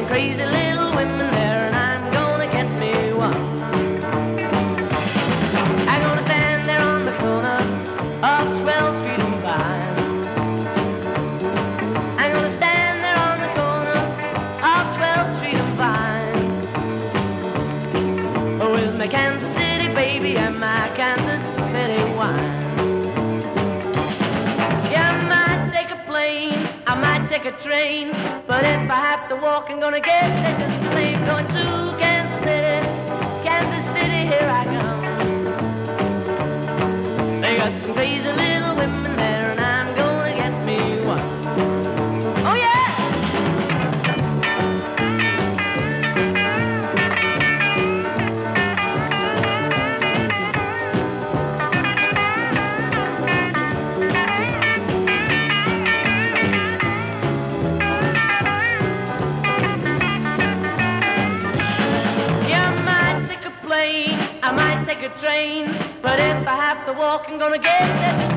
some crazy little women there, and I'm gonna get me one. I'm gonna stand there on the corner of Swell Street and Vine. I'm gonna stand there on the corner of 12th Street and Vine, with my Kansas City baby and my Kansas City wine. Yeah, I might take a plane, I might take a train, but if I have to walk, I'm gonna get there just the same. Going to Kansas City, Kansas City, here I come. They got some crazy little women there, and I'm gonna get me one. Oh yeah! I might take a train, but if I have to walk, I'm gonna get there